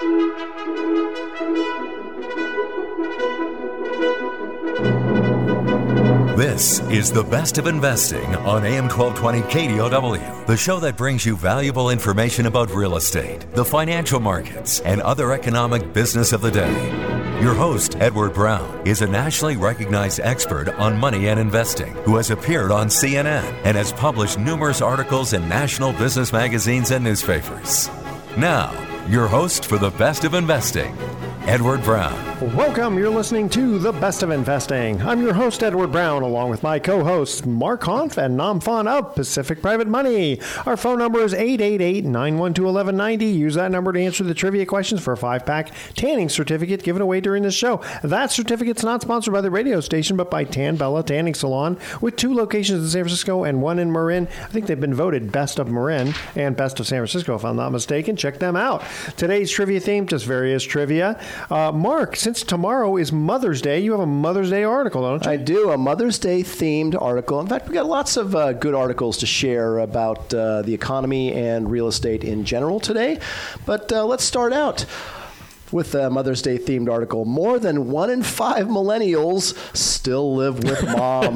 This is the Best of Investing on AM 1220 KDOW, the show that brings you valuable information about real estate, the financial markets, and other economic business of the day. Your host, Edward Brown, is a nationally recognized expert on money and investing who has appeared on CNN and has published numerous articles in national business magazines and newspapers. Now, your host for the Best of Investing, Edward Brown. Welcome. You're listening to The Best of Investing. I'm your host, Edward Brown, along with my co-hosts, Mark Hanf and Nam Phan of Pacific Private Money. Our phone number is 888-912-1190. Use that number to answer the trivia questions for a 5-pack tanning certificate given away during this show. That certificate's not sponsored by the radio station, but by Tan Bella Tanning Salon, with 2 locations in San Francisco and 1 in Marin. I think they've been voted Best of Marin and Best of San Francisco, if I'm not mistaken. Check them out. Today's trivia theme, just various trivia. Mark, since tomorrow is Mother's Day, you have a Mother's Day article, don't you? I do, a Mother's Day themed article. In fact, we've got lots of good articles to share about the economy and real estate in general today. But let's start out with a Mother's Day themed article. More than 1 in 5 millennials still live with mom.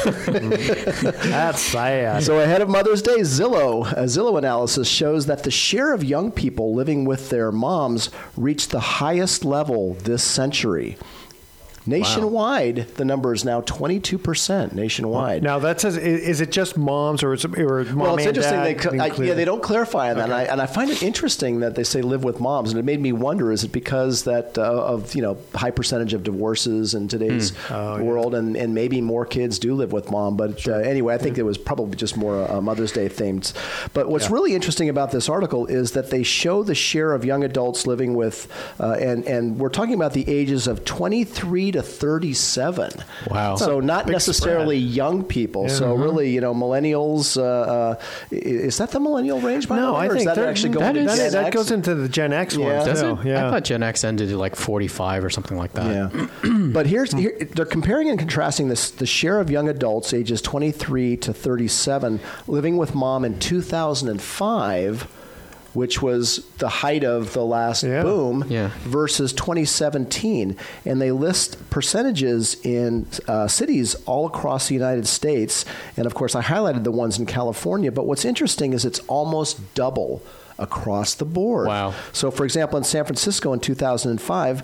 That's sad. So ahead of Mother's Day, a Zillow analysis shows that the share of young people living with their moms reached the highest level this century. Nationwide, The number is now 22% nationwide. Now, that says, is it just moms or mom and dad? Well, it's interesting. They don't clarify on that. Okay. And I find it interesting that they say live with moms. And it made me wonder, is it because that of high percentage of divorces in today's world, and maybe more kids do live with mom. But anyway, I think it was probably just more Mother's Day themed. But what's really interesting about this article is that they show the share of young adults living with, and we're talking about the ages of 23 to 37. Wow. So not necessarily young people. Yeah. So really, millennials, is that the millennial range by No, the way? I think that actually going to Gen X? That goes into the Gen X one. Does it? Yeah. I thought Gen X ended at like 45 or something like that. Yeah. But here they're comparing and contrasting the share of young adults ages 23 to 37 living with mom in 2005, which was the height of the last boom, versus 2017. And they list percentages in cities all across the United States. And, of course, I highlighted the ones in California. But what's interesting is it's almost double across the board. Wow. So, for example, in San Francisco in 2005,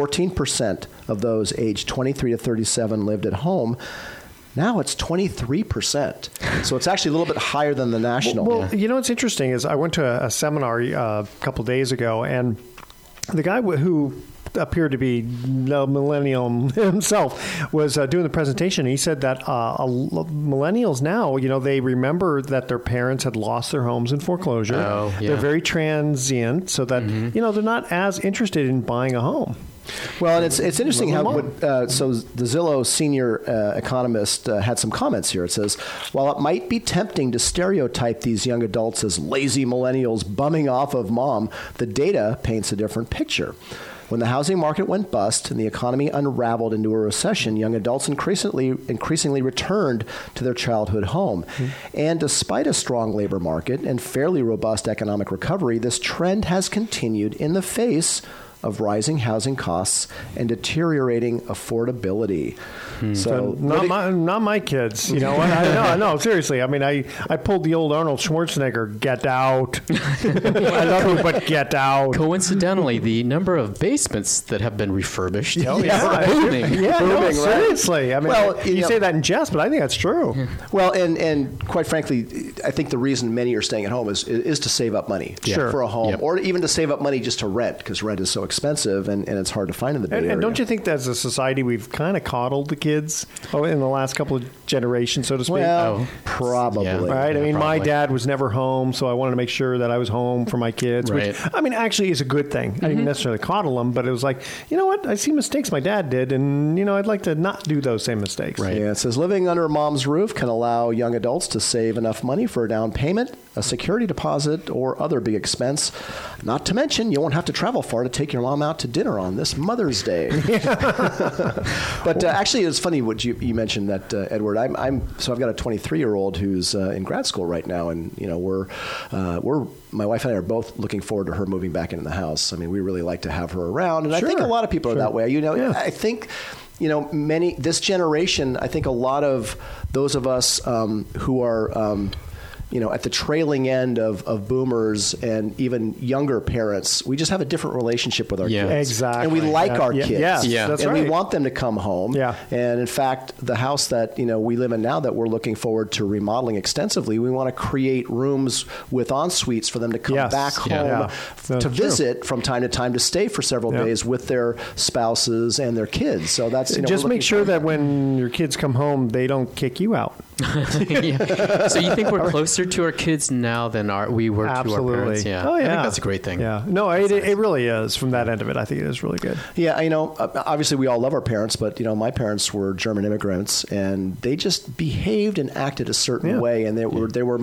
14% of those aged 23 to 37 lived at home. Now it's 23%. So it's actually a little bit higher than the national. Well, what's interesting is I went to a seminar a couple days ago, and the guy who appeared to be a millennial himself was doing the presentation. He said that millennials now, they remember that their parents had lost their homes in foreclosure. Oh, yeah. They're very transient, so that, they're not as interested in buying a home. Well, and it's interesting how so the Zillow senior economist had some comments here. It says, while it might be tempting to stereotype these young adults as lazy millennials bumming off of mom, the data paints a different picture. When the housing market went bust and the economy unraveled into a recession, young adults increasingly returned to their childhood home. Mm-hmm. And despite a strong labor market and fairly robust economic recovery, this trend has continued in the face of rising housing costs and deteriorating affordability. So not my kids. You know what? I know. Seriously. I mean, I pulled the old Arnold Schwarzenegger, get out. I love you, but get out. Coincidentally, the number of basements that have been refurbished is booming. Yeah, booming, no, right? seriously. I mean, you say that in jest, but I think that's true. Yeah. Well, and quite frankly, I think the reason many are staying at home is to save up money for a home, or even to save up money just to rent, because rent is so expensive and it's hard to find in the Bay Area. And don't you think that as a society we've kind of coddled the kids in the last couple of generations, so to speak? Well, probably. Yeah. Right? I mean, my dad was never home, so I wanted to make sure that I was home for my kids, which, I mean, actually is a good thing. I didn't necessarily coddle them, but it was like, you know what? I see mistakes my dad did, and, I'd like to not do those same mistakes. Right. Yeah, it says living under mom's roof can allow young adults to save enough money for a down payment, a security deposit, or other big expense. Not to mention, you won't have to travel far to take care your mom out to dinner on this Mother's Day. But actually, it's funny what you mentioned that, Edward. I've got a 23-year-old who's in grad school right now, and we're my wife and I are both looking forward to her moving back into the house. I mean, we really like to have her around, and I think a lot of people are that way. I think. This generation, I think a lot of those of us who are, at the trailing end of boomers and even younger parents, we just have a different relationship with our kids. Exactly. And we like our kids. Yes, that's right. We want them to come home. Yeah. And in fact, the house that, we live in now that we're looking forward to remodeling extensively, we want to create rooms with en-suites for them to come back home to visit from time to time, to stay for several days with their spouses and their kids. So that's, just make sure that when your kids come home, they don't kick you out. So you think we're closer to our kids now than we were to our parents? Yeah. Oh, yeah. I think that's a great thing. Yeah. No, it really is. From that end of it, I think it is really good. Yeah, obviously we all love our parents, but, my parents were German immigrants, and they just behaved and acted a certain way, and they were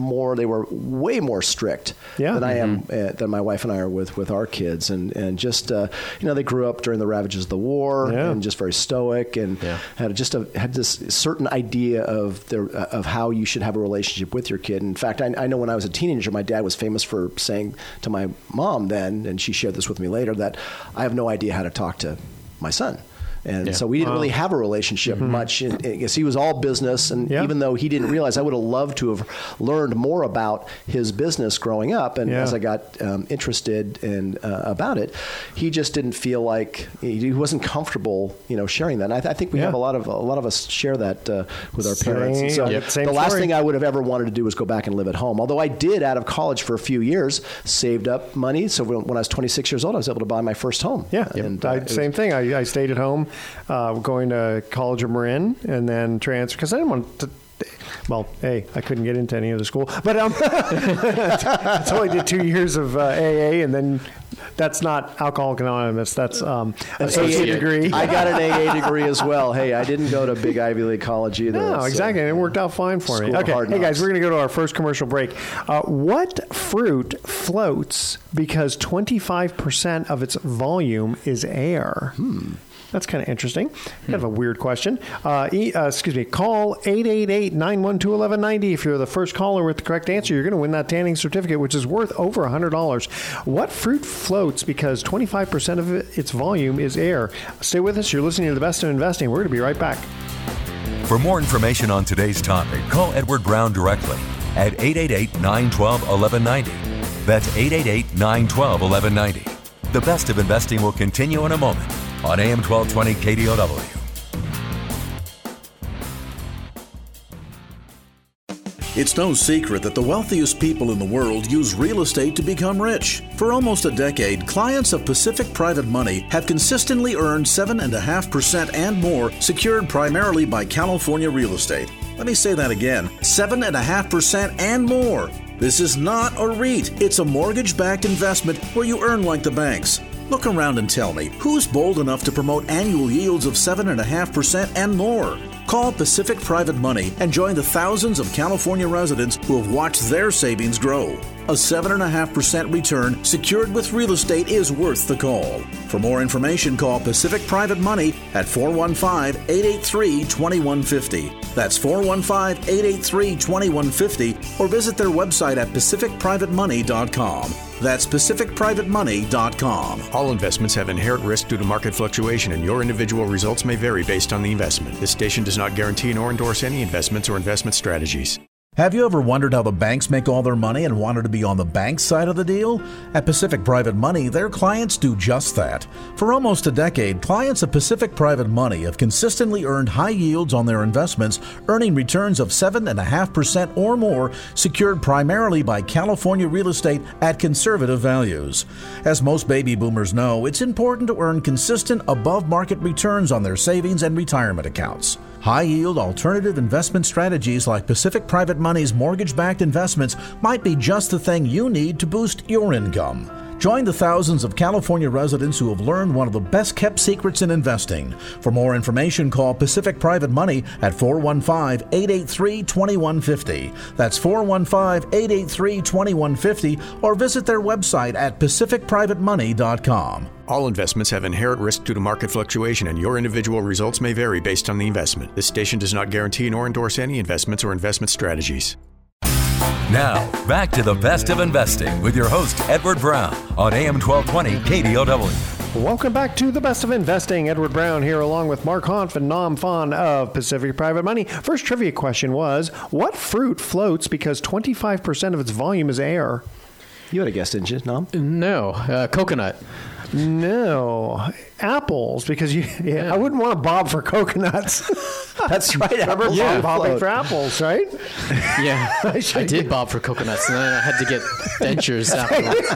way more strict than I am, than my wife and I are with our kids, and just, they grew up during the ravages of the war, and just very stoic, and had this certain idea of how you should have a relationship with your kid. In fact, I know when I was a teenager, my dad was famous for saying to my mom then, and she shared this with me later, that I have no idea how to talk to my son. And so we didn't really have a relationship much. He was all business, and even though he didn't realize, I would have loved to have learned more about his business growing up. And as I got interested in about it, he just didn't feel like he wasn't comfortable, sharing that. And I think we have a lot of us share that with our parents. And so the last thing I would have ever wanted to do was go back and live at home. Although I did, out of college for a few years, saved up money. So when I was 26 years old, I was able to buy my first home. Yeah, and same thing. I stayed at home. Going to College of Marin and then transfer because I didn't want to. Well, I couldn't get into any other school, but so I did 2 years of AA, and then that's not Alcoholics Anonymous. That's an associate degree. I got an AA degree as well. Hey, I didn't go to big Ivy League college either. No, exactly. It worked out fine for me. Okay, hey guys, we're going to go to our first commercial break. What fruit floats because 25% of its volume is air? That's kind of interesting. Kind of a weird question. Call 888-912-1190. If you're the first caller with the correct answer, you're going to win that tanning certificate, which is worth over $100. What fruit floats because 25% of its volume is air? Stay with us. You're listening to The Best of Investing. We're going to be right back. For more information on today's topic, call Edward Brown directly at 888-912-1190. That's 888-912-1190. The Best of Investing will continue in a moment on AM 1220 KDOW. It's no secret that the wealthiest people in the world use real estate to become rich. For almost a decade, clients of Pacific Private Money have consistently earned 7.5% and more, secured primarily by California real estate. Let me say that again, 7.5% and more. This is not a REIT. It's a mortgage-backed investment where you earn like the banks. Look around and tell me, who's bold enough to promote annual yields of 7.5% and more? Call Pacific Private Money and join the thousands of California residents who have watched their savings grow. A 7.5% return secured with real estate is worth the call. For more information, call Pacific Private Money at 415-883-2150. That's 415-883-2150, or visit their website at pacificprivatemoney.com. That's pacificprivatemoney.com. All investments have inherent risk due to market fluctuation, and your individual results may vary based on the investment. This station does not guarantee nor endorse any investments or investment strategies. Have you ever wondered how the banks make all their money and wanted to be on the bank side of the deal? At Pacific Private Money, their clients do just that. For almost a decade, clients of Pacific Private Money have consistently earned high yields on their investments, earning returns of 7.5% or more, secured primarily by California real estate at conservative values. As most baby boomers know, it's important to earn consistent above-market returns on their savings and retirement accounts. High-yield alternative investment strategies like Pacific Private Money's mortgage-backed investments might be just the thing you need to boost your income. Join the thousands of California residents who have learned one of the best-kept secrets in investing. For more information, call Pacific Private Money at 415-883-2150. That's 415-883-2150, or visit their website at pacificprivatemoney.com. All investments have inherent risk due to market fluctuation, and your individual results may vary based on the investment. This station does not guarantee nor endorse any investments or investment strategies. Now, back to the best of investing with your host, Edward Brown, on AM 1220 KDOW. Welcome back to the best of investing. Edward Brown here along with Mark Hanf and Nam Phan of Pacific Private Money. First trivia question was, what fruit floats because 25% of its volume is air? You had a guess, didn't you, Nam? No, coconut. No, apples, because I wouldn't want to bob for coconuts. That's right. Apples bobbing for apples, right? Yeah, I did bob for coconuts, and then I had to get dentures afterwards.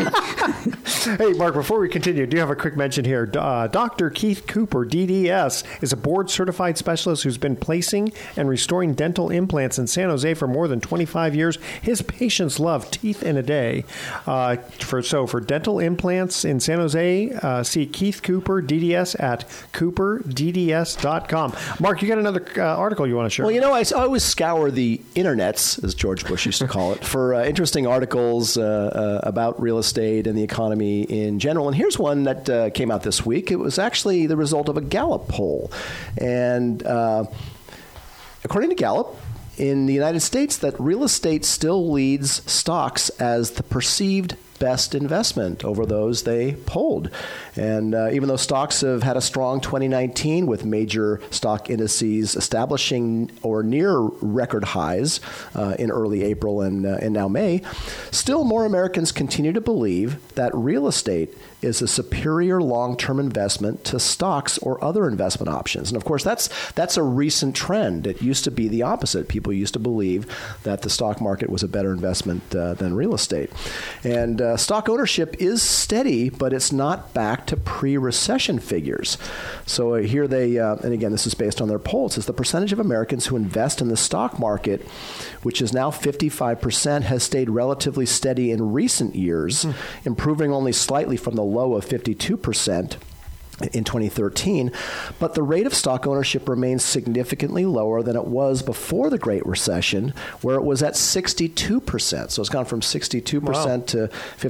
Hey, Mark, before we continue, do you have a quick mention here? Dr. Keith Cooper, DDS, is a board-certified specialist who's been placing and restoring dental implants in San Jose for more than 25 years. His patients love teeth in a day. For dental implants in San Jose, see Keith Cooper, DDS, at cooperdds.com. Mark, you got another article you want to share? Well, I always scour the internets, as George Bush used to call it, for interesting articles about real estate and the economy in general. And here's one that came out this week. It was actually the result of a Gallup poll. And according to Gallup, in the United States, that real estate still leads stocks as the perceived best investment over those they polled. And even though stocks have had a strong 2019 with major stock indices establishing or near record highs in early April and now May, still more Americans continue to believe that real estate is a superior long-term investment to stocks or other investment options. And of course, that's a recent trend. It used to be the opposite. People used to believe that the stock market was a better investment than real estate. And stock ownership is steady, but it's not back to pre-recession figures. So here they, and again, this is based on their poll, it says the percentage of Americans who invest in the stock market, which is now 55%, has stayed relatively steady in recent years, improving only slightly from the low of 52% in 2013, but the rate of stock ownership remains significantly lower than it was before the Great Recession, where it was at 62%. So it's gone from 62% to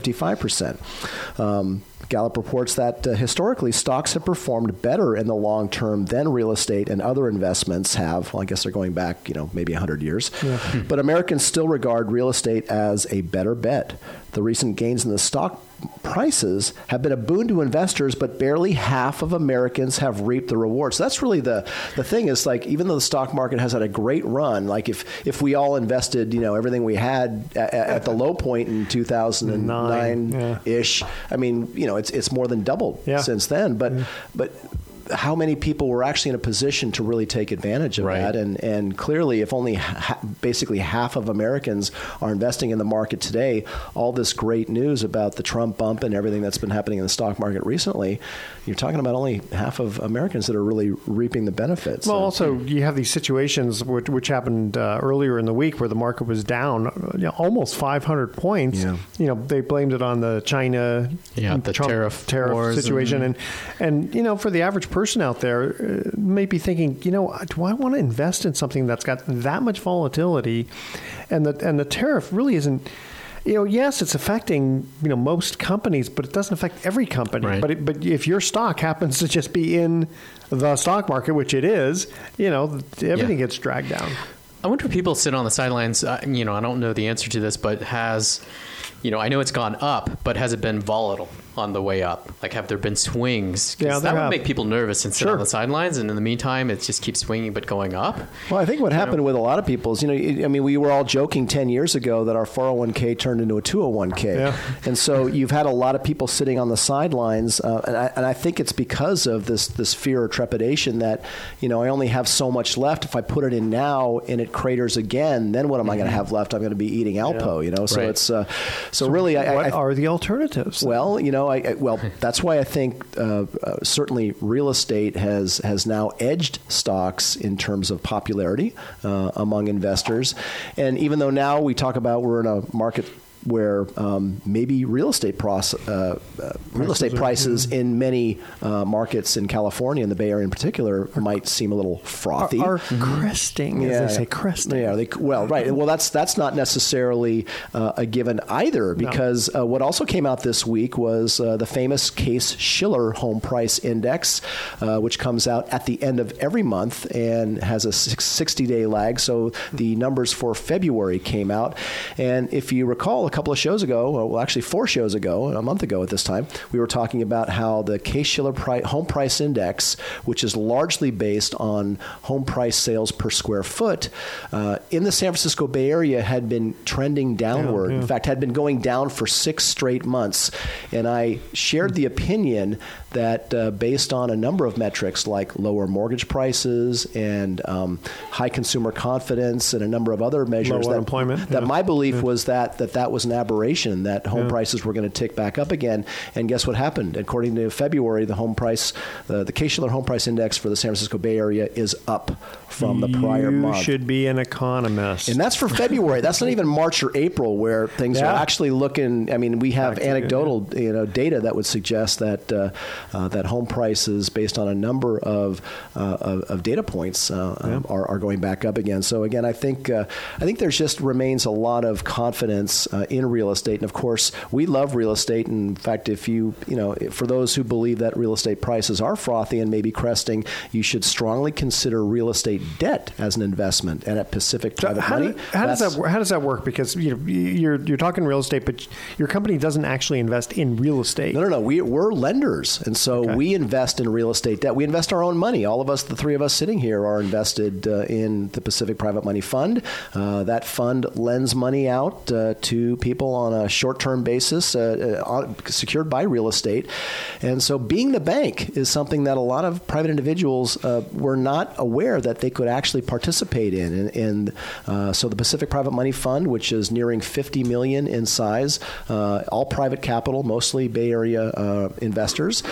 55%. Gallup reports that historically stocks have performed better in the long term than real estate and other investments have. Well, I guess they're going back, maybe 100 years. Yeah. But Americans still regard real estate as a better bet. The recent gains in the stock prices have been a boon to investors, but barely half of Americans have reaped the rewards. So that's really the thing is, like, even though the stock market has had a great run, like if we all invested, everything we had at the low point in 2009-ish, I mean, it's more than doubled since then. But how many people were actually in a position to really take advantage of that? And clearly, if only basically half of Americans are investing in the market today, all this great news about the Trump bump and everything that's been happening in the stock market recently, you're talking about only half of Americans that are really reaping the benefits. Well, also, you have these situations which happened earlier in the week where the market was down almost 500 points. Yeah. They blamed it on the China the Trump tariff situation. And for the average person out there may be thinking, do I want to invest in something that's got that much volatility, and the tariff really isn't. Yes, it's affecting most companies, but it doesn't affect every company. Right. But if your stock happens to just be in the stock market, which it is, everything gets dragged down. I wonder if people sit on the sidelines. I don't know the answer to this, but I know it's gone up, but has it been volatile on the way up? Like, have there been swings? Yeah, that would make people nervous and sit on the sidelines. And in the meantime, it just keeps swinging but going up. Well, I think what happened with a lot of people is, we were all joking 10 years ago that our 401k turned into a 201k. Yeah. And so you've had a lot of people sitting on the sidelines. And I think it's because of this fear or trepidation that, I only have so much left. If I put it in now and it craters again, then what am I going to have left? I'm going to be eating Alpo, So it's, so really, what are the alternatives? Well, that's why I think certainly real estate has now edged stocks in terms of popularity among investors. And even though now we talk about we're in a market where maybe real estate prices in many markets in California and the Bay Area in particular might seem a little frothy. Are cresting, as they say, cresting. Yeah, right. Well, that's not necessarily a given either, because what also came out this week was the famous Case-Shiller Home Price Index, which comes out at the end of every month and has a 60-day lag. So the numbers for February came out. And if you recall, a couple of shows ago, well, actually 4 shows ago, a month ago at this time, we were talking about how the Case-Shiller Home Price Index, which is largely based on home price sales per square foot, in the San Francisco Bay Area had been trending downward. In fact, had been going down for 6 straight months. And I shared the opinion that based on a number of metrics like lower mortgage prices and high consumer confidence and a number of other measures, that my belief was that was an aberration, that home prices were going to tick back up again. And guess what happened? According to February, the home price, the Case-Shiller Home Price Index for the San Francisco Bay Area is up from the prior month. You should be an economist. And that's for February. That's not even March or April, where things are actually looking. I mean, we have anecdotal data that would suggest that that home prices, based on a number of data points, are going back up again. So again, I think there's just remains a lot of confidence in real estate. And of course, we love real estate. And in fact, if for those who believe that real estate prices are frothy and maybe cresting, you should strongly consider real estate debt as an investment. And at Pacific Private Money, how does that work? Because you're talking real estate, but your company doesn't actually invest in real estate. No. We're lenders, and so we invest in real estate debt. We invest our own money. All of us, the 3 of us sitting here, are invested in the Pacific Private Money Fund. That fund lends money out to people on a short-term basis, secured by real estate. And so being the bank is something that a lot of private individuals were not aware that they could actually participate in. And so the Pacific Private Money Fund, which is nearing $50 million in size, all private capital, mostly Bay Area investors,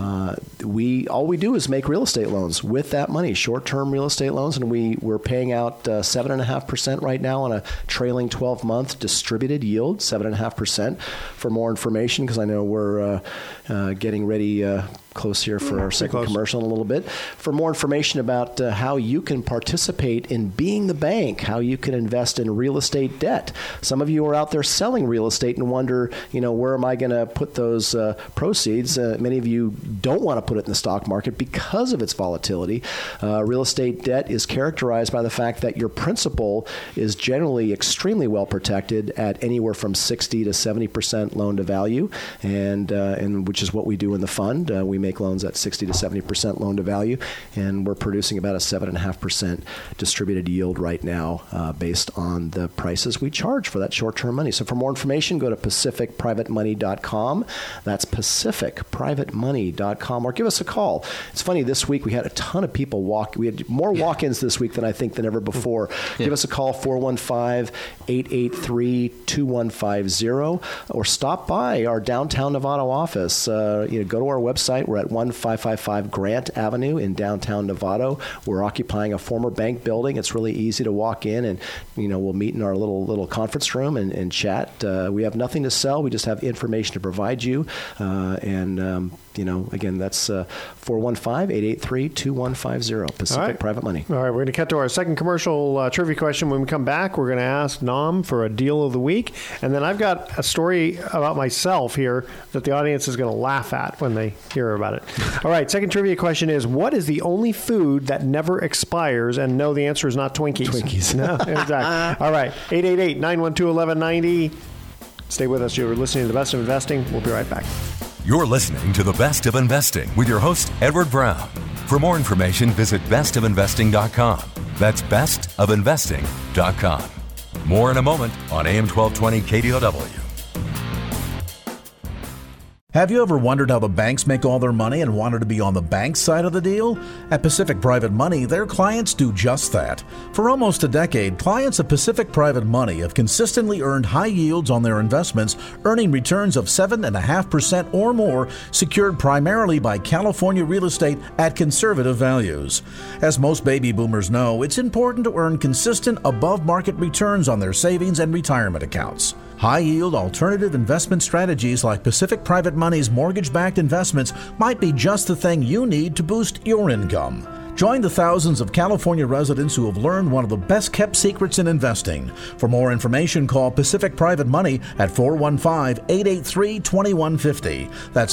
all we do is make real estate loans with that money, short-term real estate loans, and we're paying out 7.5% right now on a trailing 12-month distributed yield, 7.5%. For more information, because I know we're getting ready close here for our second commercial in a little bit. For more information about how you can participate in being the bank, how you can invest in real estate debt. Some of you are out there selling real estate and wonder, where am I going to put those proceeds? Many of you don't want to put it in the stock market because of its volatility. Real estate debt is characterized by the fact that your principal is generally extremely well protected at anywhere from 60 to 70% loan to value, and which is what we do in the fund. We make loans at 60 to 70% loan to value, and we're producing about a 7.5% distributed yield right now based on the prices we charge for that short-term money. So for more information, go to pacificprivatemoney.com. That's pacificprivatemoney.com, or give us a call. It's funny, this week we had a ton of people we had more walk-ins this week than I think than ever before. Give us a call, 415-883-2150, or stop by our downtown Novato office. Go to our website. We're at 1555 Grant Avenue in downtown Novato. We're occupying a former bank building. It's really easy to walk in, and we'll meet in our little conference room and chat. We have nothing to sell. We just have information to provide you. Again, that's 415-883-2150, Pacific Private Money. All right, we're going to cut to our second commercial trivia question. When we come back, we're going to ask Nam for a deal of the week. And then I've got a story about myself here that the audience is going to laugh at when they hear about it. All right, second trivia question is, what is the only food that never expires? And no, the answer is not Twinkies. Twinkies. No, exactly. All right, 888-912-1190. Stay with us. You're listening to The Best of Investing. We'll be right back. You're listening to The Best of Investing with your host, Edward Brown. For more information, visit bestofinvesting.com. That's bestofinvesting.com. More in a moment on AM 1220 KDOW. Have you ever wondered how the banks make all their money and wanted to be on the bank side of the deal? At Pacific Private Money, their clients do just that. For almost a decade, clients of Pacific Private Money have consistently earned high yields on their investments, earning returns of 7.5% or more, secured primarily by California real estate at conservative values. As most baby boomers know, it's important to earn consistent above-market returns on their savings and retirement accounts. High-yield alternative investment strategies like Pacific Private Money's mortgage-backed investments might be just the thing you need to boost your income. Join the thousands of California residents who have learned one of the best-kept secrets in investing. For more information, call Pacific Private Money at 415-883-2150. That's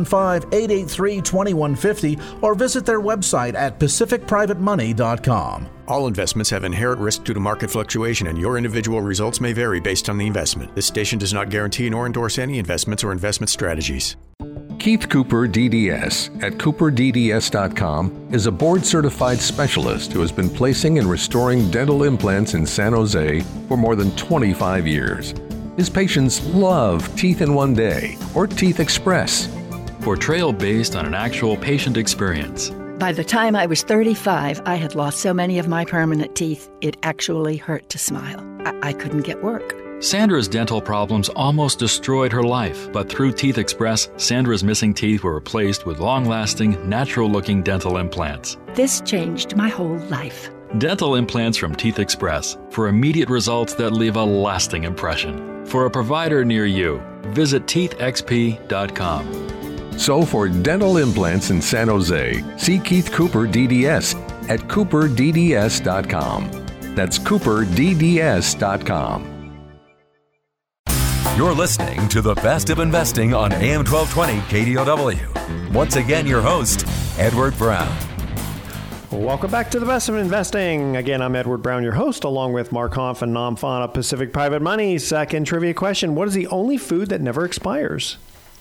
415-883-2150, or visit their website at pacificprivatemoney.com. All investments have inherent risk due to market fluctuation, and your individual results may vary based on the investment. This station does not guarantee nor endorse any investments or investment strategies. Keith Cooper DDS at CooperDDS.com is a board-certified specialist who has been placing and restoring dental implants in San Jose for more than 25 years. His patients love Teeth in One Day or Teeth Express. Portrayal based on an actual patient experience. By the time I was 35, I had lost so many of my permanent teeth, it actually hurt to smile. I couldn't get work. Sandra's dental problems almost destroyed her life, but through Teeth Express, Sandra's missing teeth were replaced with long-lasting, natural-looking dental implants. This changed my whole life. Dental implants from Teeth Express for immediate results that leave a lasting impression. For a provider near you, visit teethxp.com. So for dental implants in San Jose, see Keith Cooper DDS at CooperDDS.com. That's CooperDDS.com. You're listening to the Best of Investing on AM 1220 KDOW. Once again, your host, Edward Brown. Welcome back to the Best of Investing. Again, I'm Edward Brown, your host, along with Mark Hanf and Nam Phan of Pacific Private Money. Second trivia question. What is the only food that never expires?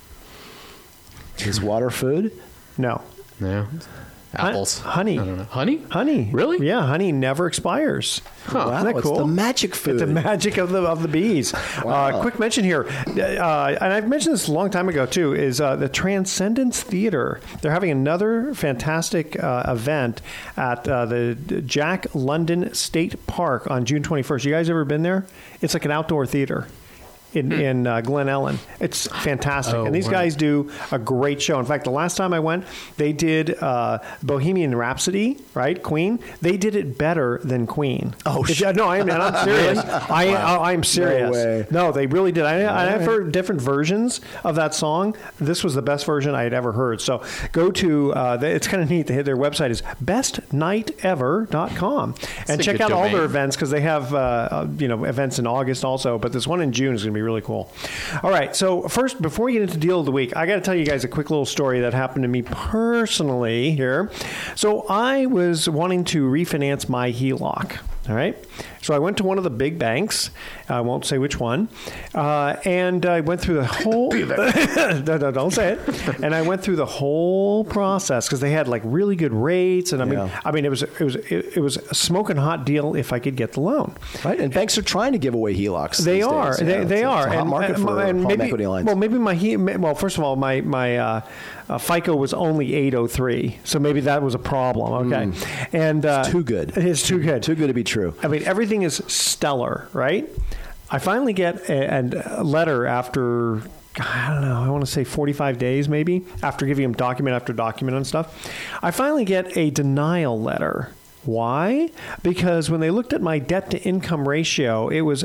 Is water food? No. No. Apples. Honey. I don't know. Honey? Honey. Really? Yeah, honey never expires. Huh. Wow, Isn't that cool? It's the magic food. It's the magic of the bees. Wow. Quick mention here, and I've mentioned this a long time ago too, is the Transcendence Theater. They're having another fantastic event at the Jack London State Park on June 21st. You guys ever been there? It's like an outdoor theater in Glen Ellen. It's fantastic. And these guys do a great show. In fact, the last time I went, they did Bohemian Rhapsody, right? Queen. They did it better than Queen. Oh, no, I'm serious. I'm serious. No way. No, they really did. I've heard different versions of that song. This was the best version I had ever heard. So go to, it's kind of neat. Their website is bestnightever.com. And check out all their events, because they have events in August also. But this one in June is going to be really cool. All right. So first, before we get into Deal of the Week, I got to tell you guys a quick little story that happened to me personally here. So I was wanting to refinance my HELOC. All right. So I went to one of the big banks. I won't say which one. And I went through the whole... Don't say it. And I went through the whole process, because they had like really good rates. And I mean, it was a smoking hot deal if I could get the loan. Right. And banks are trying to give away HELOCs. They are. They are. It's a hot market for home equity lines. Well, maybe first of all, my FICO was only 803, so maybe that was a problem. Okay, and it's too good. It's too good. Too good to be true. I mean, everything is stellar, right? I finally get a letter after, I don't know, I want to say 45 days maybe, after giving them document after document and stuff. I finally get a denial letter. Why? Because when they looked at my debt-to-income ratio, it was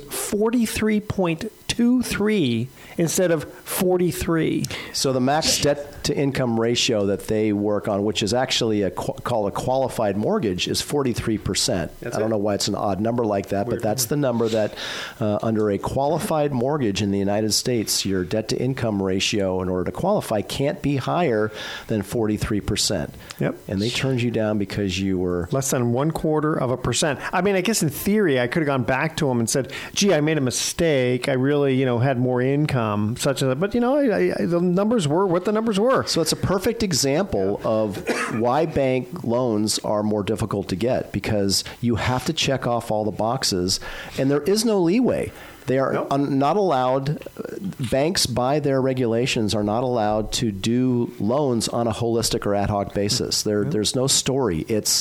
43.23 instead of 43. So the max debt-to-income ratio that they work on, which is actually called a qualified mortgage, is 43%. I don't know why it's an odd number like that, but that's the number that under a qualified mortgage in the United States, your debt-to-income ratio in order to qualify can't be higher than 43%. Yep. And they turned you down because you were... less than 0.25%. I mean, I guess in theory, I could have gone back to them and said, gee, I made a mistake. I really, had more income, such as that. But, the numbers were what the numbers were. So it's a perfect example of why bank loans are more difficult to get, because you have to check off all the boxes, and there is no leeway. They are not allowed, banks by their regulations are not allowed to do loans on a holistic or ad hoc basis. There's no story. It's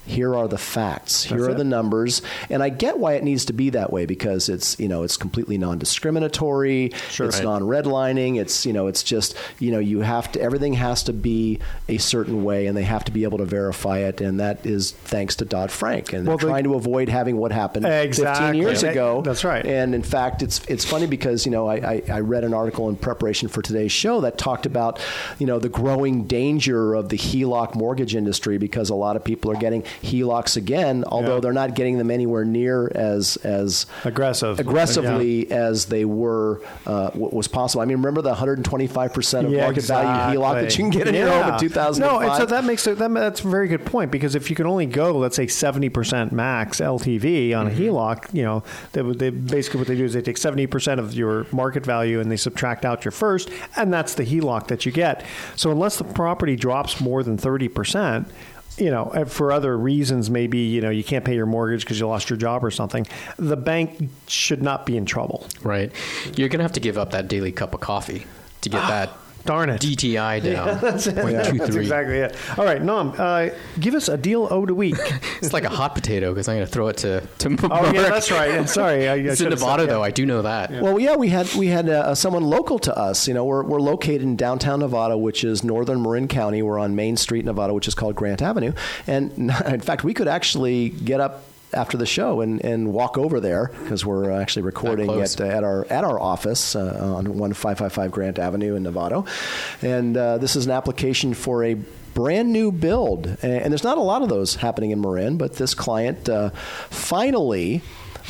here are the facts. Here are the numbers. And I get why it needs to be that way, because it's, it's completely non-discriminatory. Sure, it's non-redlining. It's just, you have to, everything has to be a certain way, and they have to be able to verify it. And that is thanks to Dodd-Frank. And they're trying to avoid having what happened 15 years ago. That's right. And in fact, it's funny because, I read an article in preparation for today's show that talked about, the growing danger of the HELOC mortgage industry, because a lot of people are getting HELOCs again, although they're not getting them anywhere near as aggressively as they were, what was possible. I mean, remember the 125% of market value HELOC that you can get in your home in 2005? No, and so that's a very good point, because if you can only go, let's say 70% max LTV on a HELOC, basically what they do is they take 70% of your market value and they subtract out your first, and that's the HELOC that you get. So unless the property drops more than 30%, for other reasons, maybe, you can't pay your mortgage because you lost your job or something, the bank should not be in trouble. Right. You're going to have to give up that daily cup of coffee to get that. Darn it. DTI down. Yeah, that's it. That's exactly it. All right, Nom, give us a deal owed a week. It's like a hot potato, because I'm going to throw it to Mark. Oh, yeah, that's right. Sorry. It's in Nevada, though. I do know that. Yeah. Well, yeah, we had someone local to us. We're located in downtown Nevada, which is northern Marin County. We're on Main Street, Nevada, which is called Grant Avenue. And in fact, we could actually get up after the show and walk over there, because we're actually recording at our office on 1555 Grant Avenue in Novato. And this is an application for a brand new build. And there's not a lot of those happening in Marin, but this client finally,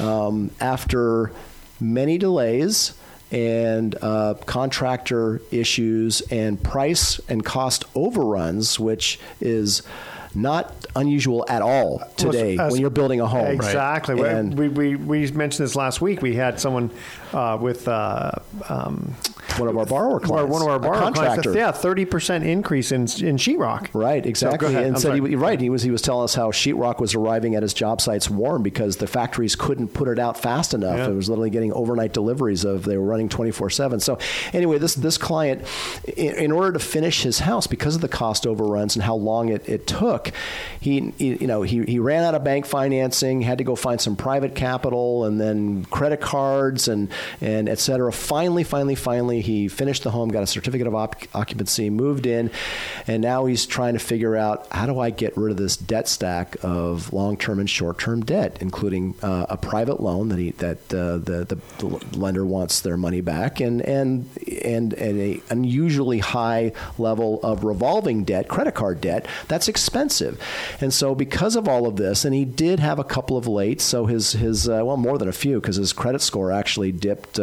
after many delays and contractor issues and price and cost overruns, which is not unusual at all today when you're building a home. Exactly. Right? And we mentioned this last week. We had someone with one of our borrower clients. One of our borrower clients. 30% increase in sheetrock. Right, exactly. So and said he was telling us how sheetrock was arriving at his job sites warm because the factories couldn't put it out fast enough. Yeah. It was literally getting overnight deliveries they were running 24/7. So anyway, this client, in order to finish his house, because of the cost overruns and how long it took, he ran out of bank financing, had to go find some private capital and then credit cards and et cetera. Finally, he finished the home, got a certificate of occupancy, moved in, and now he's trying to figure out, how do I get rid of this debt stack of long-term and short-term debt, including a private loan that the lender wants their money back, and an unusually high level of revolving debt, credit card debt, that's expensive. And so because of all of this, and he did have a couple of lates, so his more than a few, because his credit score actually dipped,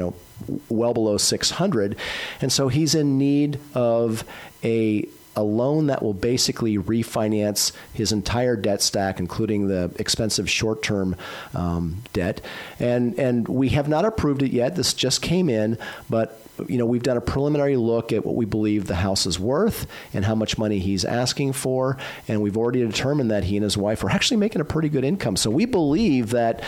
well below 600. And so he's in need of a loan that will basically refinance his entire debt stack, including the expensive short-term debt. And we have not approved it yet. This just came in, but we've done a preliminary look at what we believe the house is worth and how much money he's asking for, and we've already determined that he and his wife are actually making a pretty good income. So we believe that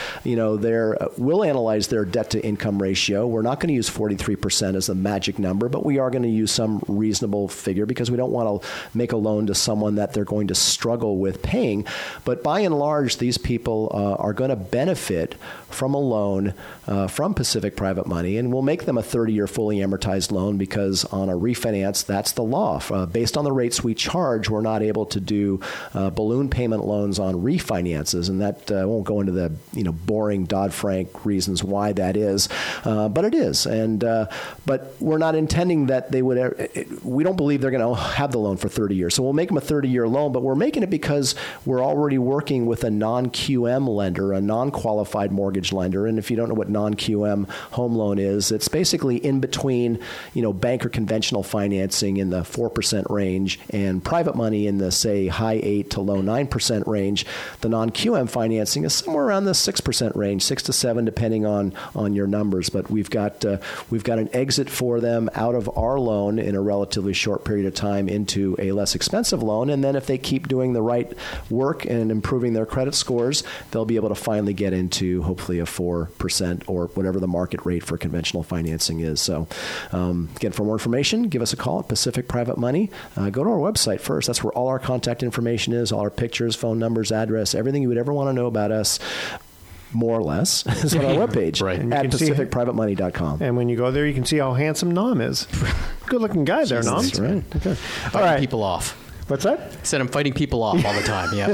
we'll analyze their debt-to-income ratio. We're not going to use 43% as the magic number, but we are going to use some reasonable figure, because we don't want to make a loan to someone that they're going to struggle with paying. But by and large, these people are going to benefit from a loan from Pacific Private Money, and we'll make them a 30-year fully amortized loan, because on a refinance, that's the law. Based on the rates we charge, we're not able to do balloon payment loans on refinances, and that won't go into the boring Dodd-Frank reasons why that is, but it is. And but we're not intending that they would. We don't believe they're going to have the loan for 30 years, so we'll make them a 30-year loan. But we're making it because we're already working with a non-QM lender, a non-qualified mortgage lender. And if you don't know what non-QM home loan is, it's basically in between bank or conventional financing in the 4% range and private money in the, say, high 8 to low 9% range. The non-QM financing is somewhere around the 6% range, 6 to 7, depending on your numbers. But we've got an exit for them out of our loan in a relatively short period of time into a less expensive loan. And then if they keep doing the right work and improving their credit scores, they'll be able to finally get into hopefully a 4% or whatever the market rate for conventional financing is. So Again, for more information, give us a call at Pacific Private Money. Go to our website first. That's where all our contact information is, all our pictures, phone numbers, address, everything you would ever want to know about us, more or less, is on our webpage at PacificPrivateMoney.com. And when you go there, you can see how handsome Nam is. Good-looking guy there, Nam. That's right. Okay. All right. People off. What's that? I said I'm fighting people off all the time. Yeah.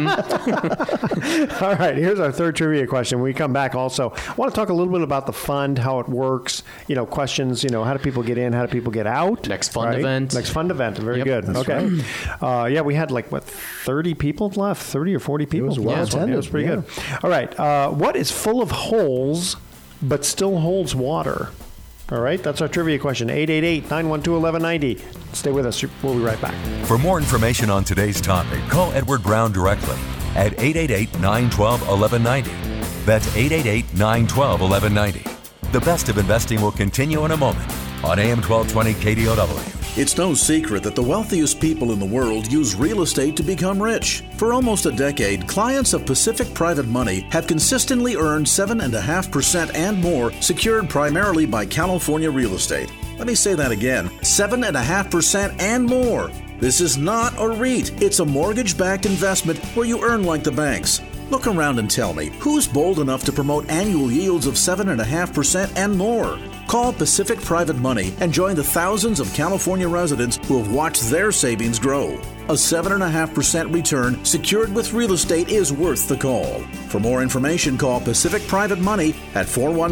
Mm-hmm. All right. Here's our third trivia question. When we come back, also, I want to talk a little bit about the fund, how it works. Questions. How do people get in? How do people get out? Next fund event. Next fund event. Very good. That's okay. Right. We had 30 people left? 30 or 40 people. It was well attended. It was pretty good. All right. What is full of holes but still holds water? All right, that's our trivia question, 888-912-1190. Stay with us. We'll be right back. For more information on today's topic, call Edward Brown directly at 888-912-1190. That's 888-912-1190. The best of investing will continue in a moment on AM 1220 KDOW. It's no secret that the wealthiest people in the world use real estate to become rich. For almost a decade, clients of Pacific Private Money have consistently earned 7.5% and more, secured primarily by California real estate. Let me say that again, 7.5% and more. This is not a REIT. It's a mortgage-backed investment where you earn like the banks. Look around and tell me, who's bold enough to promote annual yields of 7.5% and more? Call Pacific Private Money and join the thousands of California residents who have watched their savings grow. A 7.5% return secured with real estate is worth the call. For more information, call Pacific Private Money at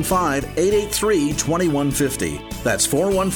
415-883-2150. That's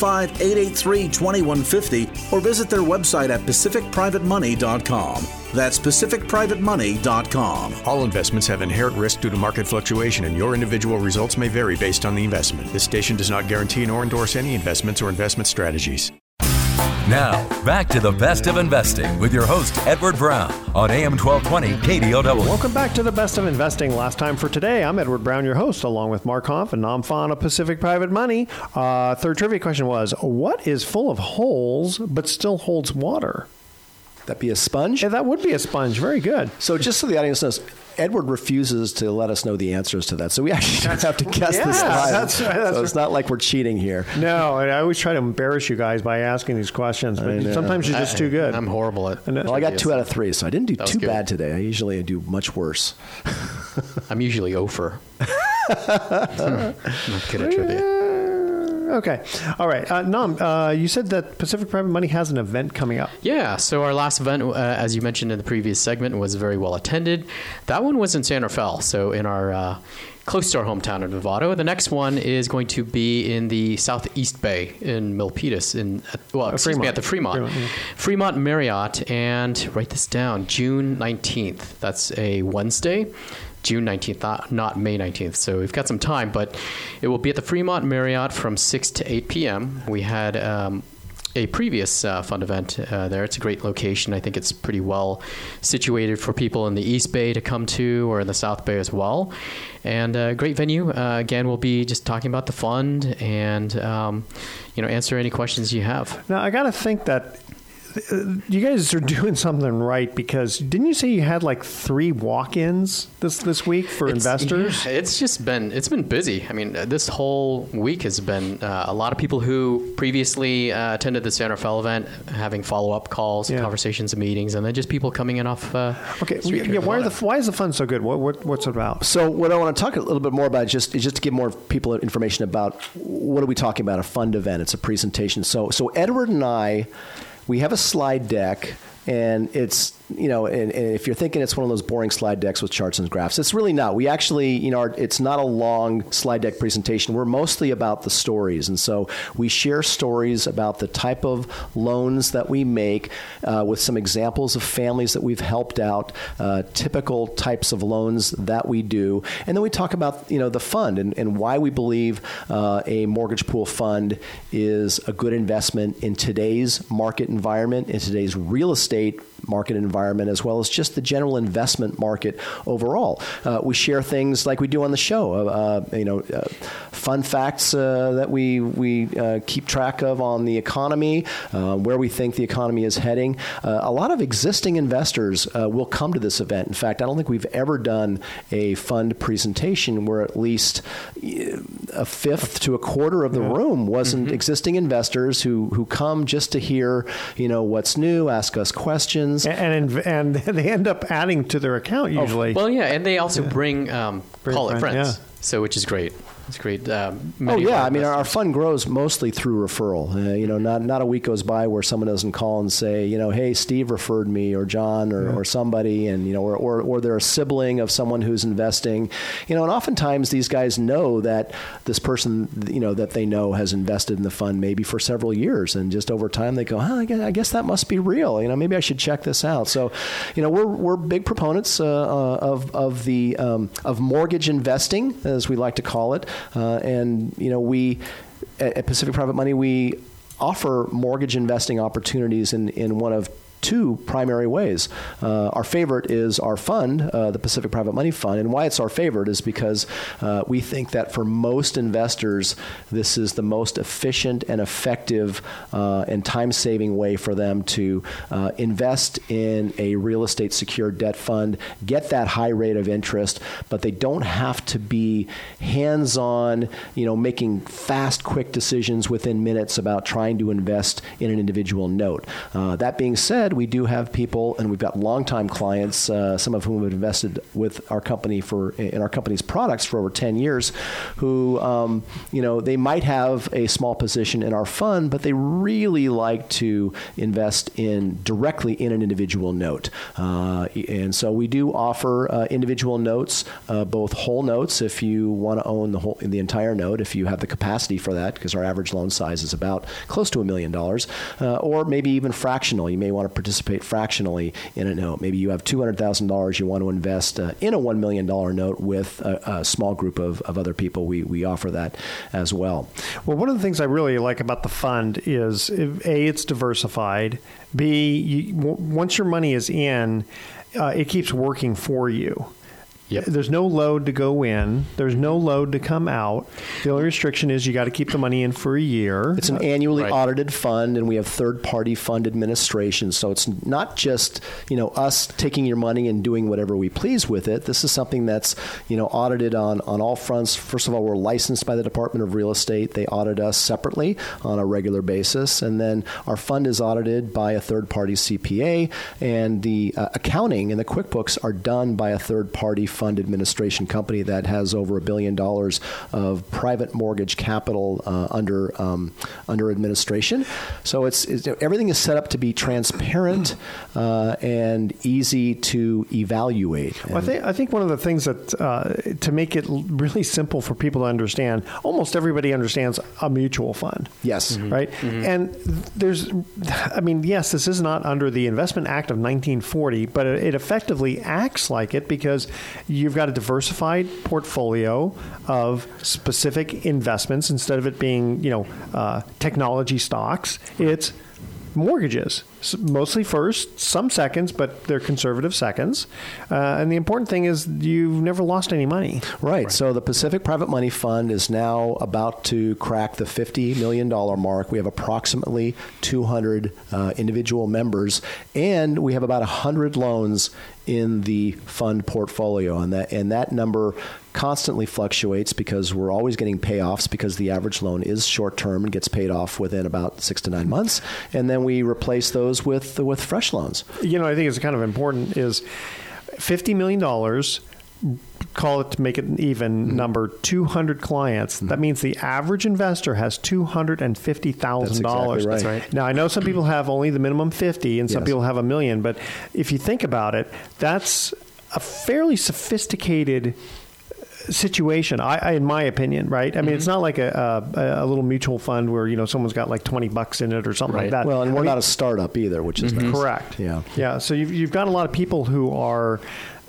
415-883-2150, or visit their website at pacificprivatemoney.com. That's pacificprivatemoney.com. All investments have inherent risk due to market fluctuation, and your individual results may vary based on the investment. This station does not guarantee nor endorse any investments or investment strategies. Now, back to the best of investing with your host, Edward Brown, on AM 1220 KDOW. Welcome back to the best of investing. Last time for today, I'm Edward Brown, your host, along with Mark Hanf and Nam Phan of Pacific Private Money. Third trivia question was, what is full of holes but still holds water? That be a sponge? Yeah, that would be a sponge. Very good. So just so the audience knows, Edward refuses to let us know the answers to that. So we actually have to guess this live. That's right. So it's not like we're cheating here. No, I always try to embarrass you guys by asking these questions, but sometimes you're just too good. I'm horrible at Well, I got 2 out of 3, so I didn't do too bad today. I usually do much worse. I'm usually over. Not good at trivia. Okay. All right. Nam, you said that Pacific Private Money has an event coming up. Yeah. So our last event, as you mentioned in the previous segment, was very well attended. That one was in San Rafael, so in our close to our hometown of Novato. The next one is going to be in the Southeast Bay in Milpitas, at the Fremont. Fremont Marriott, and write this down, June 19th. That's a Wednesday. June 19th, not May 19th. So we've got some time, but it will be at the Fremont Marriott from 6 to 8 p.m. We had a previous fund event there. It's a great location. I think it's pretty well situated for people in the East Bay to come to, or in the South Bay as well. And a great venue. Again, we'll be just talking about the fund and answer any questions you have. Now, I got to think that you guys are doing something right, because didn't you say you had 3 walk-ins this week for investors? Yeah, it's been busy. I mean, this whole week has been a lot of people who previously attended the San Rafael event having follow-up calls, conversations, and meetings, and then just people coming in off. Okay, why is the fund so good? What's it about? So what I want to talk a little bit more about is just to give more people information about what are we talking about? A fund event. It's a presentation. So Edward and I. We have a slide deck, and it's, and if you're thinking it's one of those boring slide decks with charts and graphs, it's really not. We actually, it's not a long slide deck presentation. We're mostly about the stories. And so we share stories about the type of loans that we make with some examples of families that we've helped out, typical types of loans that we do. And then we talk about, the fund and why we believe a mortgage pool fund is a good investment in today's market environment, in today's real estate market environment, environment, as well as just the general investment market overall. We share things like we do on the show, fun facts that we keep track of on the economy, where we think the economy is heading. A lot of existing investors will come to this event. In fact, I don't think we've ever done a fund presentation where at least a fifth to a quarter of the room wasn't existing investors who come just to hear, what's new, ask us questions, and they end up adding to their account usually. Well, yeah, and they also bring call it friends, so which is great. It's great. Our fund grows mostly through referral. Not a week goes by where someone doesn't call and say, hey, Steve referred me, or John, or somebody, and or they're a sibling of someone who's investing. And oftentimes these guys know that this person, that they know has invested in the fund maybe for several years, and just over time they go, I guess that must be real. Maybe I should check this out. So, we're big proponents of mortgage investing, as we like to call it. We at Pacific Private Money, we offer mortgage investing opportunities in one of two primary ways. Our favorite is our fund, the Pacific Private Money Fund. And why it's our favorite is because we think that for most investors, this is the most efficient and effective and time-saving way for them to invest in a real estate secured debt fund, get that high rate of interest, but they don't have to be hands-on, making fast, quick decisions within minutes about trying to invest in an individual note. That being said, we do have people, and we've got longtime clients, some of whom have invested with our company in our company's products for over 10 years, who, they might have a small position in our fund, but they really like to invest directly in an individual note. And so we do offer individual notes, both whole notes if you want to own the entire note, if you have the capacity for that, because our average loan size is about close to $1 million, or maybe even fractional. You may want to participate fractionally in a note. Maybe you have $200,000 you want to invest in a $1 million note with a small group of other people. We offer that as well. Well, one of the things I really like about the fund is, A, it's diversified. B, once your money is in, it keeps working for you. Yep. There's no load to go in. There's no load to come out. The only restriction is you got to keep the money in for a year. It's an annually audited fund, and we have third-party fund administration. So it's not just, us taking your money and doing whatever we please with it. This is something that's, audited on all fronts. First of all, we're licensed by the Department of Real Estate. They audit us separately on a regular basis. And then our fund is audited by a third-party CPA, and the accounting and the QuickBooks are done by a third-party fund administration company that has over $1 billion of private mortgage capital under administration. So everything is set up to be transparent and easy to evaluate. Well, I think one of the things that to make it really simple for people to understand, almost everybody understands a mutual fund. Yes. Mm-hmm. Right? Mm-hmm. And yes, this is not under the Investment Act of 1940, but it effectively acts like it because you've got a diversified portfolio of specific investments. Instead of it being, technology stocks, it's mortgages, mostly first, some seconds, but they're conservative seconds. And the important thing is you've never lost any money. Right. So the Pacific Private Money Fund is now about to crack the $50 million mark. We have approximately 200 individual members, and we have about 100 loans in the fund portfolio, and that number constantly fluctuates because we're always getting payoffs because the average loan is short term and gets paid off within about 6 to 9 months, and then we replace those with fresh loans. I think it's kind of important is $50 million. Call it, to make it an even number, 200 clients. Mm-hmm. That means the average investor has $250,000. That's exactly right. That's right. Now, I know some people have only the minimum 50 and some people have $1 million, but if you think about it, that's a fairly sophisticated situation, in my opinion, right? I mean, it's not like a little mutual fund where, someone's got like $20 in it or something like that. Well, and we're not a startup either, which is nice. Correct. Yeah. Yeah. So you've got a lot of people who are,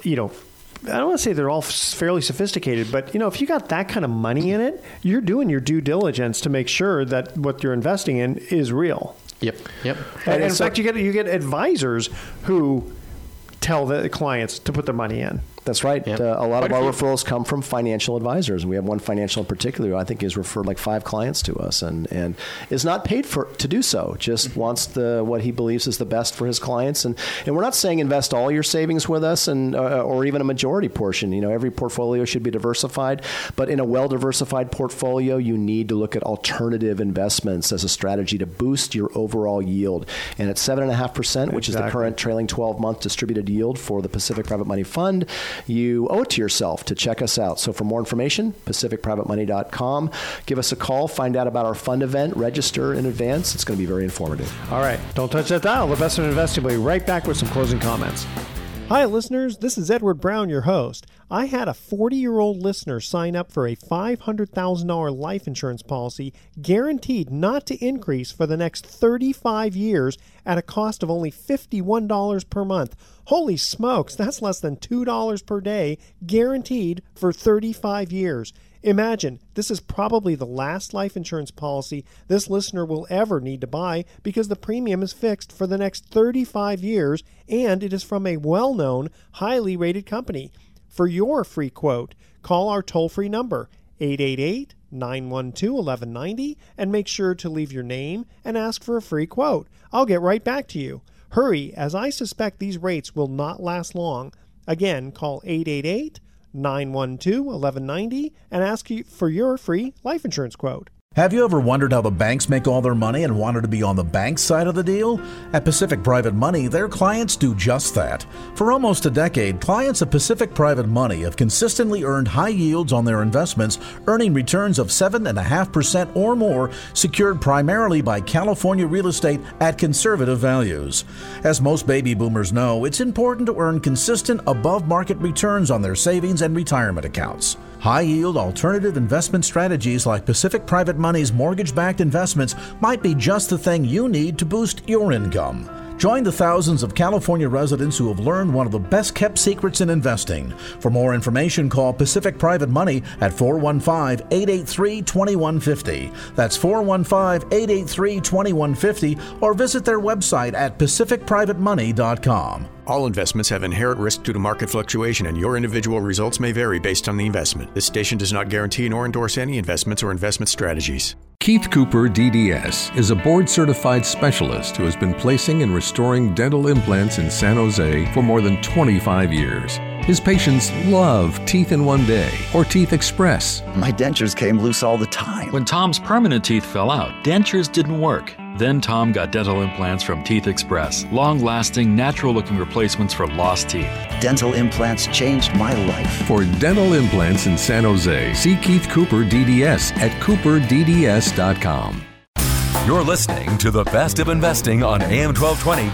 I don't want to say they're all fairly sophisticated, but if you got that kind of money in it, you're doing your due diligence to make sure that what you're investing in is real. Yep. And in fact, you get advisors who tell the clients to put their money in. That's right. Yep. A lot of our referrals come from financial advisors. And we have one financial in particular who I think has referred like 5 clients to us and is not paid to do so, just wants what he believes is the best for his clients. And we're not saying invest all your savings with us or even a majority portion. Every portfolio should be diversified. But in a well-diversified portfolio, you need to look at alternative investments as a strategy to boost your overall yield. And at 7.5%, which is the current trailing 12-month distributed yield for the Pacific Private Money Fund, you owe it to yourself to check us out. So for more information, pacificprivatemoney.com. Give us a call, find out about our fund event, register in advance. It's going to be very informative. All right. Don't touch that dial. The Best of Investing will be right back with some closing comments. Hi, listeners. This is Edward Brown, your host. I had a 40-year-old listener sign up for a $500,000 life insurance policy guaranteed not to increase for the next 35 years at a cost of only $51 per month. Holy smokes, that's less than $2 per day, guaranteed for 35 years. Imagine, this is probably the last life insurance policy this listener will ever need to buy because the premium is fixed for the next 35 years and it is from a well-known, highly rated company. For your free quote, call our toll-free number, 888-912-1190, and make sure to leave your name and ask for a free quote. I'll get right back to you. Hurry, as I suspect these rates will not last long. Again, call 888-912-1190 and ask for your free life insurance quote. Have you ever wondered how the banks make all their money and wanted to be on the bank side of the deal? At Pacific Private Money, their clients do just that. For almost a decade, clients of Pacific Private Money have consistently earned high yields on their investments, earning returns of 7.5% or more, secured primarily by California real estate at conservative values. As most baby boomers know, it's important to earn consistent above-market returns on their savings and retirement accounts. High-yield alternative investment strategies like Pacific Private Money's mortgage-backed investments might be just the thing you need to boost your income. Join the thousands of California residents who have learned one of the best-kept secrets in investing. For more information, call Pacific Private Money at 415-883-2150. That's 415-883-2150, or visit their website at pacificprivatemoney.com. All investments have inherent risk due to market fluctuation, and your individual results may vary based on the investment. This station does not guarantee nor endorse any investments or investment strategies. Keith Cooper, DDS, is a board-certified specialist who has been placing and restoring dental implants in San Jose for more than 25 years. His patients love Teeth in One Day or Teeth Express. My dentures came loose all the time. When Tom's permanent teeth fell out, dentures didn't work. Then Tom got dental implants from Teeth Express, long-lasting, natural-looking replacements for lost teeth. Dental implants changed my life. For dental implants in San Jose, see Keith Cooper, DDS at cooperdds.com. You're listening to the Best of Investing on AM 1220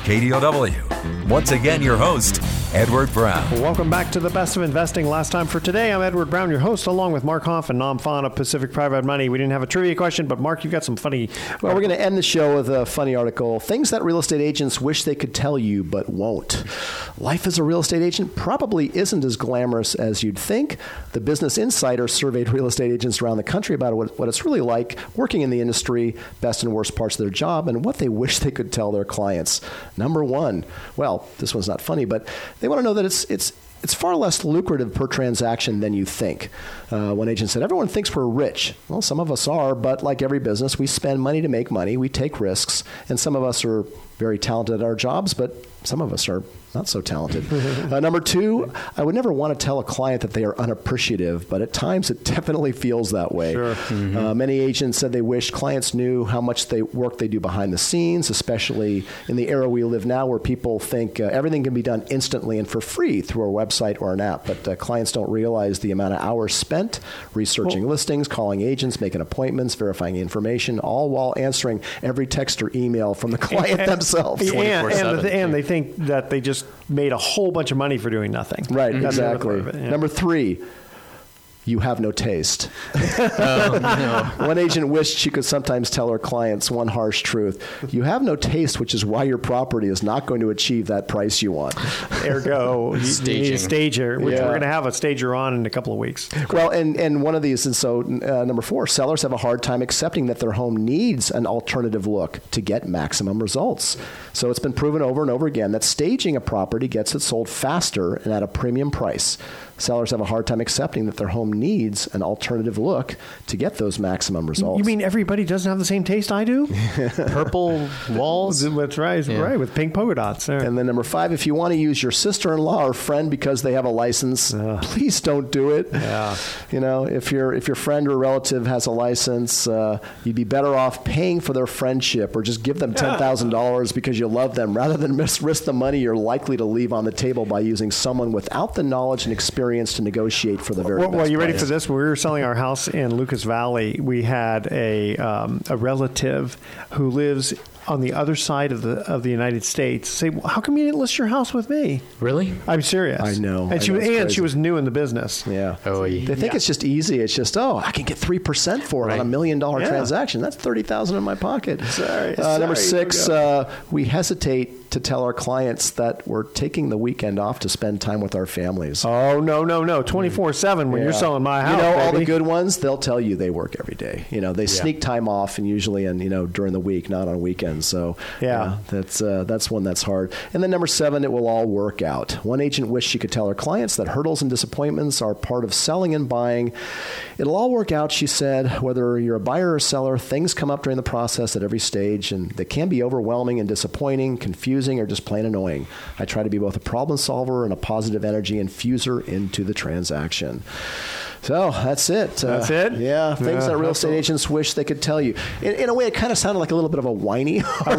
KDOW. Once again, your host, Edward Brown. Welcome back to the Best of Investing. Last time for today, I'm Edward Brown, your host, along with Mark Hoff and Nam Phan of Pacific Private Money. We didn't have a trivia question, but Mark, you've got some funny... Well, we're going to end the show with a funny article. Things that real estate agents wish they could tell you, but won't. Life as a real estate agent probably isn't as glamorous as you'd think. The Business Insider surveyed real estate agents around the country about what it's really like working in the industry, best and worst parts of their job, and what they wish they could tell their clients. Number one, well, this one's not funny, but they want to know that it's far less lucrative per transaction than you think. One agent said, everyone thinks we're rich. Well, some of us are, but like every business, we spend money to make money. We take risks, and some of us are very talented at our jobs, but some of us are not so talented. Number two, I would never want to tell a client that they are unappreciative, but at times it definitely feels that way. Sure. Mm-hmm. Many agents said they wish clients knew how much work they do behind the scenes, especially in the era we live now where people think everything can be done instantly and for free through our website or an app. But clients don't realize the amount of hours spent researching listings, calling agents, making appointments, verifying information, all while answering every text or email from the client themselves. And they think that they just made a whole bunch of money for doing nothing. Right, That's exactly. Yeah. Number three, you have no taste. No. One agent wished she could sometimes tell her clients one harsh truth. You have no taste, which is why your property is not going to achieve that price you want. Ergo, you need a stager, which we're going to have a stager on in a couple of weeks. Well, and one of these, and so number 4, sellers have a hard time accepting that their home needs an alternative look to get maximum results. So it's been proven over and over again that staging a property gets it sold faster and at a premium price. Sellers have a hard time accepting that their home needs an alternative look to get those maximum results. You mean everybody doesn't have the same taste I do? Purple walls? That's right, right, with pink polka dots. There. And then number 5, if you want to use your sister-in-law or friend because they have a license, please don't do it. Yeah. You know, if your friend or relative has a license, you'd be better off paying for their friendship or just give them $10,000 because you love them rather than risk the money you're likely to leave on the table by using someone without the knowledge and experience to negotiate for the very best Well, you ready price. for this? When we were selling our house in Lucas Valley, we had a relative who lives on the other side of the United States say, well, how come you didn't list your house with me? Really? I'm serious. I know. And she was new in the business. Yeah. They think it's just easy. It's just, I can get 3% for it on $1 million transaction. That's $30,000 in my pocket. Sorry. Number 6, we hesitate to tell our clients that we're taking the weekend off to spend time with our families. Oh, no. 24/7 when you're selling my house, all the good ones, they'll tell you they work every day. You know, they sneak time off and usually during the week, not on weekends. So that's one that's hard. And then number 7, it will all work out. One agent wished she could tell her clients that hurdles and disappointments are part of selling and buying. It'll all work out, she said. Whether you're a buyer or seller, things come up during the process at every stage, and they can be overwhelming and disappointing, confusing, or just plain annoying. I try to be both a problem solver and a positive energy infuser into the transaction. So that's it. That's it? Yeah, things that real estate agents wish they could tell you. In a way, it kind of sounded like a little bit of a whiny. I'm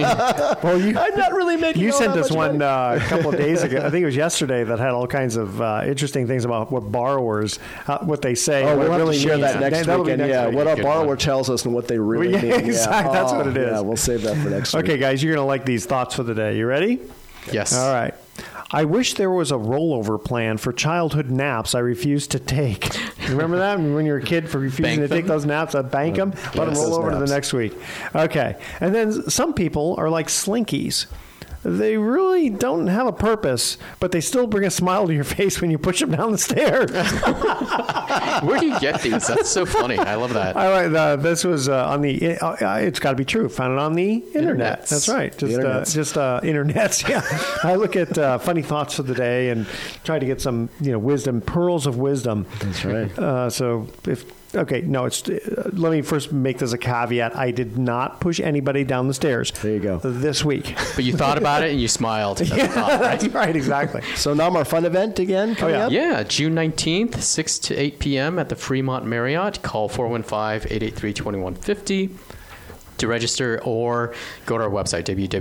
not really making. You sent us one a couple of days ago. I think it was yesterday that had all kinds of interesting things about what borrowers, what they say. Oh, we'll have really to share means. that next weekend. What our borrower tells us and what they really mean. Exactly. That's what it is. Yeah, we'll save that for next week. Okay, guys, you're going to like these thoughts for the day. You ready? Yes. All right. I wish there was a rollover plan for childhood naps I refused to take. You remember that? When you were a kid for refusing to take those naps, I'd bank them, let them roll over to the next week. Okay. And then some people are like slinkies. They really don't have a purpose, but they still bring a smile to your face when you push them down the stairs. Where do you get these? That's so funny. I love that. All right, this was on the. It's got to be true. Found it on the internet. Internets. That's right. Just internets. Yeah. I look at funny thoughts for the day and try to get some wisdom, pearls of wisdom. That's right. So if. Okay, no, let me first make this a caveat. I did not push anybody down the stairs. There you go. This week. But you thought about it and you smiled. That's right, exactly. So now our fun event again coming up? Yeah, June 19th, 6 to 8 p.m. at the Fremont Marriott. Call 415-883-2150 to register or go to our website,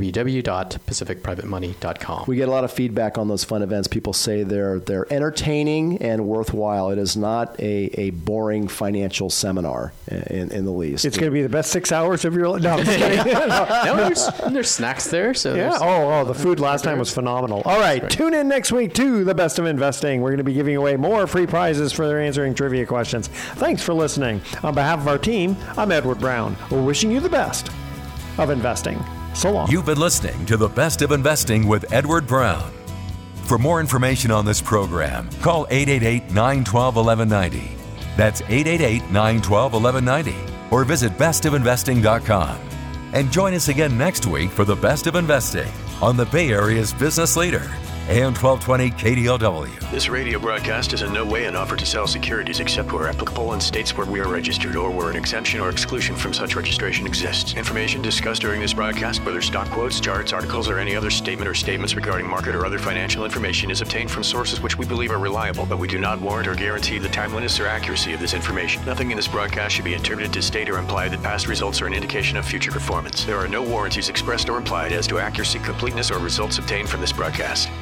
www.pacificprivatemoney.com. We get a lot of feedback on those fun events. People say they're entertaining and worthwhile. It is not a boring financial seminar in the least. It's going to be the best 6 hours of your life. No, I'm just kidding. No, there's snacks there. So yeah. The food last time was phenomenal. All right. Tune in next week to The Best of Investing. We're going to be giving away more free prizes for answering trivia questions. Thanks for listening. On behalf of our team, I'm Edward Brown. We're wishing you the best of investing. So long. You've been listening to The Best of Investing with Edward Brown. For more information on this program, call 888-912-1190. That's 888-912-1190. Or visit bestofinvesting.com. And join us again next week for The Best of Investing on the Bay Area's business leader, AM 1220 KDOW. This radio broadcast is in no way an offer to sell securities except where applicable in states where we are registered or where an exemption or exclusion from such registration exists. Information discussed during this broadcast, whether stock quotes, charts, articles, or any other statement or statements regarding market or other financial information is obtained from sources which we believe are reliable, but we do not warrant or guarantee the timeliness or accuracy of this information. Nothing in this broadcast should be interpreted to state or imply that past results are an indication of future performance. There are no warranties expressed or implied as to accuracy, completeness, or results obtained from this broadcast.